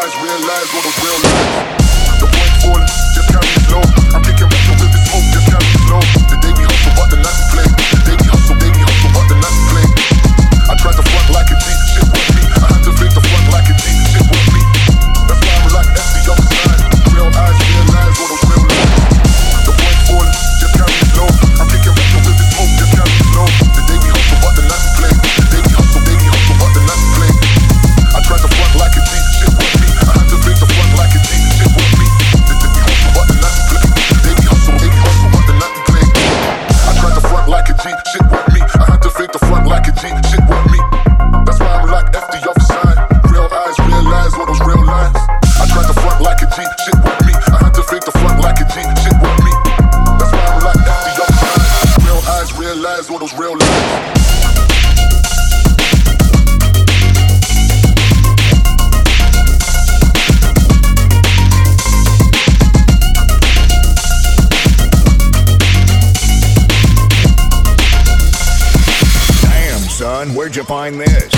eyes realize what was real life. The point falling, just carry it slow. I'm kicking record with the smoke, just carry it slow. The day we hustle, but the night we play. The day we hustle, but the night we play. I tried to front like a G, shit with me. I had to fake the front like a G, shit with me. That's why I'm like F the other side. Real eyes realize what was real life. The point falling, just carry it slow. I'm kicking record with the smoke, just carry it slow. The day we hustle, but the night we play. The day we hustle, but the night we play. I tried to front like a G, shit with me. I had to fake the front like a G, shit with me. The day we hustle, but the night we play. The day we hustle, but the night we play. I tried to front like a G, shit with me. I had to fake the front like a G, shit with me. That's why I'm like F the other side. Real eyes realize what was real lies. I tried to front like a G, shit with me. I had to fake the front like a G, shit with me. That's why I'm like F the other side. Real eyes realize what was real lies. Son, where'd you find this?